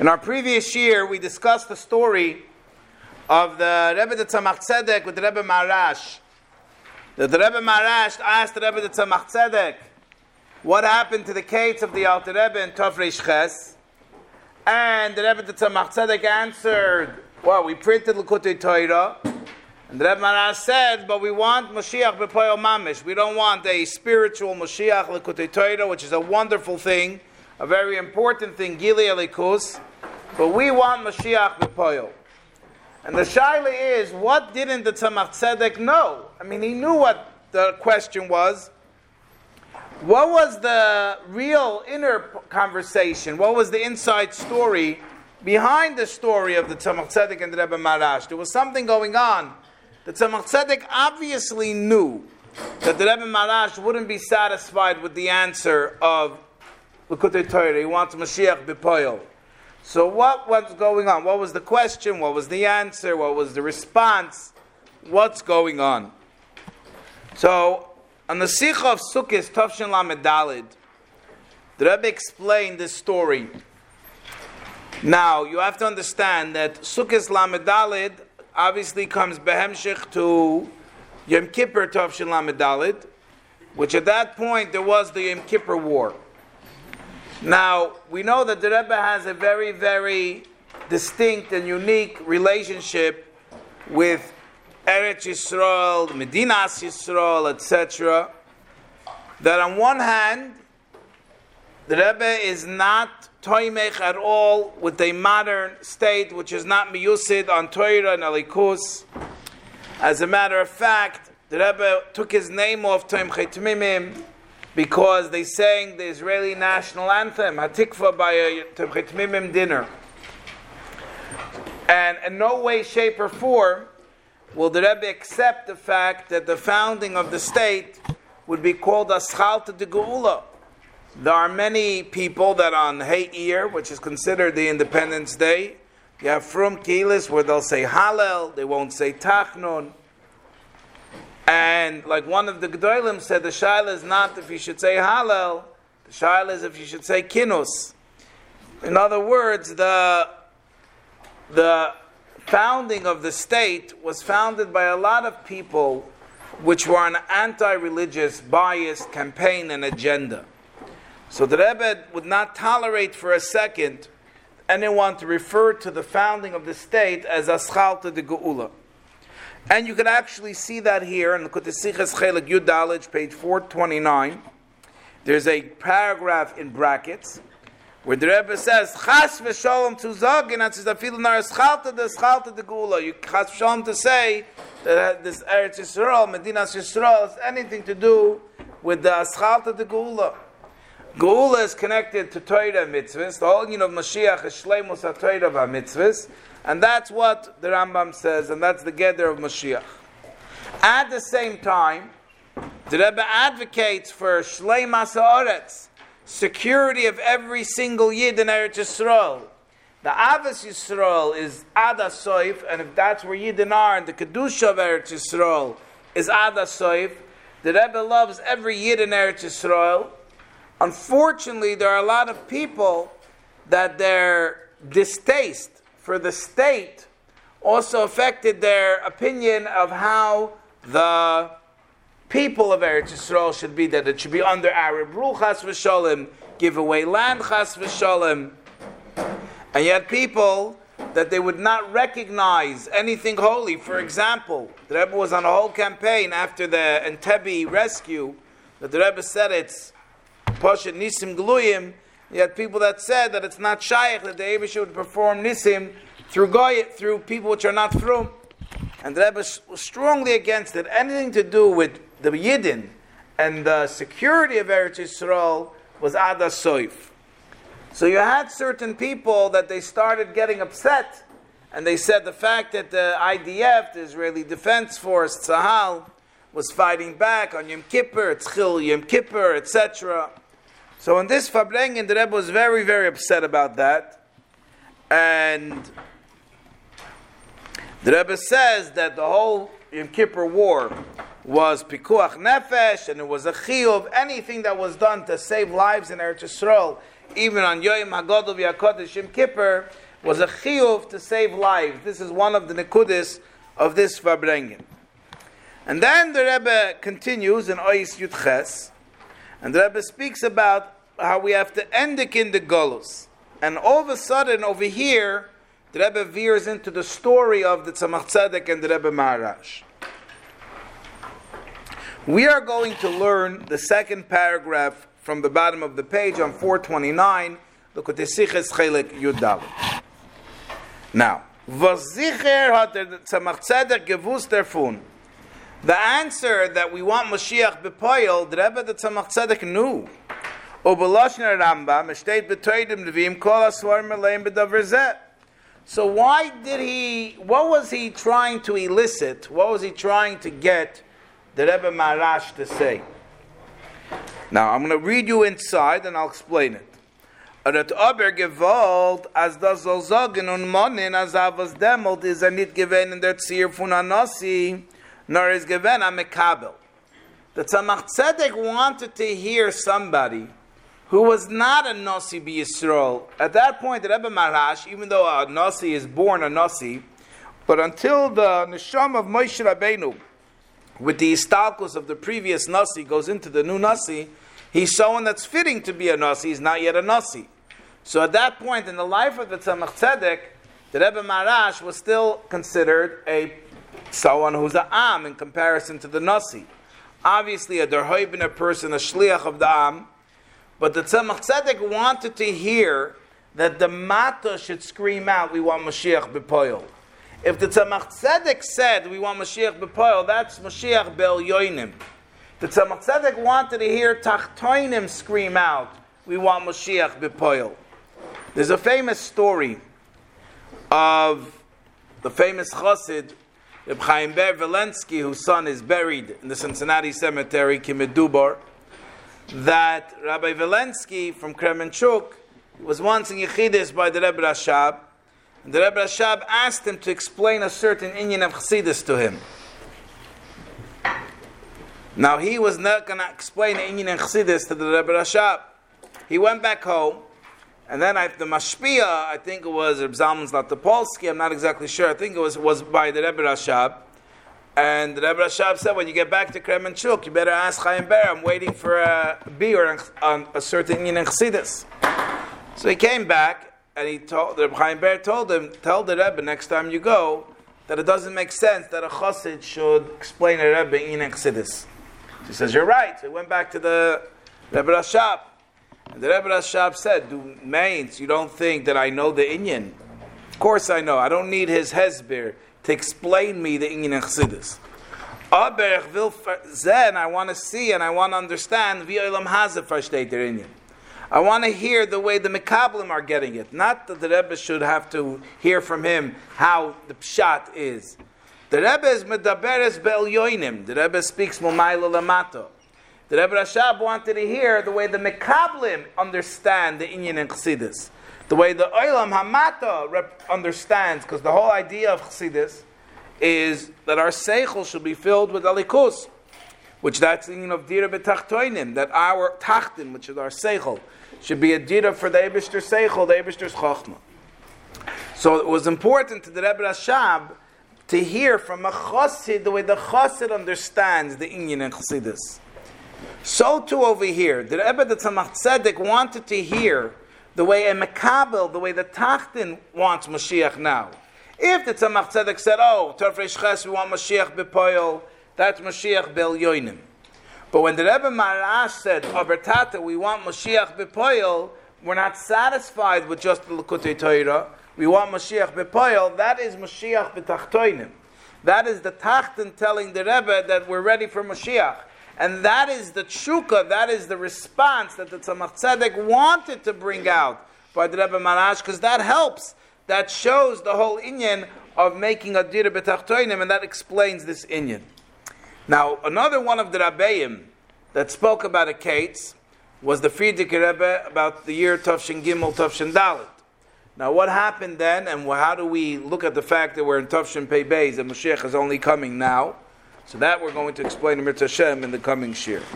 In our previous year, we discussed the story of the Rebbe the Tzemach Tzedek with the Rebbe Maharash. The Rebbe Maharash asked the Rebbe the Tzemach Tzedek what happened to the case of the Alter Rebbe in Tov Reish Ches, and the Rebbe the Tzemach Tzedek answered, well, we printed Likutei Torah, and the Rebbe Maharash said, but we want Mashiach b'poyel mamish. We don't want a spiritual Mashiach Likutei Torah, which is a wonderful thing, a very important thing, Gilui Elikus, but we want Mashiach b'poyel. And the shaila is, what didn't the Tzemach Tzedek know? I mean, he knew what the question was. What was the real inner conversation? What was the inside story behind the story of the Tzemach Tzedek and the Rebbe Maharash? There was something going on. The Tzemach Tzedek obviously knew that the Rebbe Maharash wouldn't be satisfied with the answer of Likutei Torah. He wants Mashiach b'poyel. So what was going on? What was the question? What was the answer? What was the response? What's going on? So, on the Sikha of Sukkot, Tavshin Lamed Daled, the Rebbe explained this story. Now, you have to understand that Sukkot Lamed Daled obviously comes behemshich to Yom Kippur Tavshin Lamed Daled, which at that point there was the Yom Kippur War. Now, we know that the Rebbe has a very, very distinct and unique relationship with Eretz Yisrael, Medinas Yisrael, etc. That on one hand, the Rebbe is not toimech at all with a modern state which is not miyusid on Torah and Elikus. As a matter of fact, the Rebbe took his name off Tomchei Tmimim because they sang the Israeli national anthem, Hatikva, by a Tomchei Tmimim dinner. And in no way, shape, or form will the Rebbe accept the fact that the founding of the state would be called Aschalta de Geula. There are many people that on Hey Eir, which is considered the Independence Day, you have Frum Keilis where they'll say Hallel, they won't say Tachnun. And like one of the Gedolim said, the shaila is not if you should say Hallel, the shaila is if you should say Kinus. In other words, the founding of the state was founded by a lot of people which were an anti-religious, biased campaign and agenda. So the Rebbe would not tolerate for a second anyone to refer to the founding of the state as Aschalta de Geula. And you can actually see that here in the Kutesiches Chelik Yud Daled, page 429. There's a paragraph in brackets where the Rebbe says, Chas v'sholom to zogin, and says, Afilu nar Aschalta de Geula. You Chas v'sholom to say that this Eretz Yisrael, Medinas Yisrael, has anything to do with the Aschalta de Geula. Geula is connected to Torah mitzvahs. The whole union of Mashiach is Shleimus HaTorah v'mitzvahs. And that's what the Rambam says, and that's the Geder of Mashiach. At the same time, the Rebbe advocates for Shleimas HaOretz, security of every single Yid in Eretz Yisrael. The Avos Yisrael is Ad HaSoif, and if that's where Yidden are, and the Kedusha of Eretz Yisrael is Ad HaSoif, the Rebbe loves every Yid in Eretz Yisrael. Unfortunately, there are a lot of people that their distaste for the state also affected their opinion of how the people of Eretz Yisrael should be, that it should be under Arab rule, chas v'sholem, give away land, chas v'sholem. And yet people that they would not recognize anything holy. For example, the Rebbe was on a whole campaign after the Entebbe rescue, that the Rebbe said it's Poshet Nisim Gluyim. You had people that said that it's not shaykh, that the Eibush would perform nisim through people which are not frum. And the Rebbe was strongly against it. Anything to do with the Yidden and the security of Eretz Yisrael was Ad HaSoif. So you had certain people that they started getting upset, and they said the fact that the IDF, the Israeli Defense Force, Tzahal, was fighting back on Yom Kippur, Tzchil Yom Kippur, etc. So in this Farbrengen, the Rebbe was very, very upset about that. And the Rebbe says that the whole Yom Kippur War was Pikuach Nefesh, and it was a chiyuv. Anything that was done to save lives in Eretz Yisrael even on Yom HaGadol v'Hakodesh Yom Kippur, was a chiyuv to save lives. This is one of the nekudis of this Farbrengen. And then the Rebbe continues in Oyis Yud Ches, and the Rebbe speaks about how we have to end the Golus. And all of a sudden, over here, the Rebbe veers into the story of the Tzemach Tzedek and the Rebbe Maharash. We are going to learn the second paragraph from the bottom of the page on 429, Likutei Sichos Chelik Yud Dalet. Now, was sicher hat der Tzemach Tzedek gewusst davon. The answer that we want Mashiach b'poyel, the Rebbe the Tzemach Tzedek knew. Ubelashner Rambam, steht betoidim levim kol asvar meleim b'davar zeh. So what was he trying to elicit? What was he trying to get the Rebbe Maharash to say? Now, I'm going to read you inside and I'll explain it. Aber gewollt, as das soll sagen und monnen, as was demelt, is nicht gewähnt in der Zier von Anassi, nor is gewähnt am Mekabel. The Tzemach Tzedek wanted to hear somebody who was not a Nasi b'Yisrael. At that point, the Rebbe Maharash, even though a Nasi is born a Nasi, but until the Neshama of Moshe Rabbeinu, with the istalkus of the previous Nasi, goes into the new Nasi, he's someone that's fitting to be a Nasi, he's not yet a Nasi. So at that point in the life of the Tzemach Tzedek, the Rebbe Maharash was still considered someone who's an Am in comparison to the Nasi. Obviously a Derhoibin, a person, a Shliach of the Am, but the Tzemach Tzedek wanted to hear that the Mata should scream out, we want Mashiach b'poyel. If the Tzemach Tzedek said, we want Mashiach b'poyel, that's Mashiach Bel Yoinim. The Tzemach Tzedek wanted to hear Tachtoinim scream out, we want Mashiach b'poyel. There's a famous story of the famous Chassid, Reb Chaim Ber Velensky, whose son is buried in the Cincinnati cemetery, Kimedubar, that Rabbi Velensky from Kremenchuk was once in Yechidus by the Rebbe Rashab, and the Rebbe Rashab asked him to explain a certain inyan of Chassidus to him. Now he was not going to explain the inyan of Chassidus to the Rebbe Rashab. He went back home, and then the Mashpia, I think it was Reb Zalman Zlatopolsky, I'm not exactly sure, I think it was by the Rebbe Rashab. And the Rebbe Rashab said, when you get back to Kremenchuk, you better ask Chaim Ber, I'm waiting for a beer on a certain inyan in Chassidus. So he came back, and Reb Chaim Ber told him, tell the Rebbe next time you go, that it doesn't make sense that a Chassid should explain a Rebbe in Chassidus. So he says, you're right. So he went back to the Rebbe Rashab. And the Rebbe Rashab said, you don't think that I know the inyan? Of course I know. I don't need his hezbir to explain me the inyan and Chassidus. Aber ich will sehen, I want to see and I want to understand wie Olam Hazeh versteht der inyan. I want to hear the way the Mekablim are getting it. Not that the Rebbe should have to hear from him how the pshat is. The Rebbe is medaberes be'el yoinim. The Rebbe speaks mumayla lamato. The Rebbe Rashab wanted to hear the way the Mekablim understand the inyan and Chassidus. The way the Olam Hamata understands, because the whole idea of Chassidus is that our seichel should be filled with alikus, which that's the inyan of dira betachtoinim, that our tachtin, which is our seichel, should be a dira for the Eibishter seichel, the Eibishter's chochma. So it was important to the Rebbe Rashab to hear from a chassid the way the chassid understands the inyan and Chassidus. So too over here, the Rebbe the Tzemach Tzedek wanted to hear the way a Mekabel, the way the Tachtin wants Mashiach now. If the Tzemach Tzedek said, Torf Reish Ches, we want Mashiach b'poyel, that's Mashiach Bel Yoinim. But when the Rebbe Maharash said, Tata, we want Mashiach b'poyel, we're not satisfied with just the Likutei Torah, we want Mashiach b'poyel, that is Mashiach b'tachtoinim. That is the Tachtin telling the Rebbe that we're ready for Mashiach. And that is the tshuka, that is the response that the Tzemach Tzedek wanted to bring out by the Rebbe Maharash, because that helps. That shows the whole inyan of making a dira b'tachtoinim, and that explains this inyan. Now, another one of the Rabbeim that spoke about a case was the Frierdiker Rebbe about the year Tavshin Gimel, Tavshin Dalet. Now, what happened then, and how do we look at the fact that we're in Tavshin Pei Beis and Mashiach is only coming now? So that we're going to explain in Mirz Hashem in the coming shir.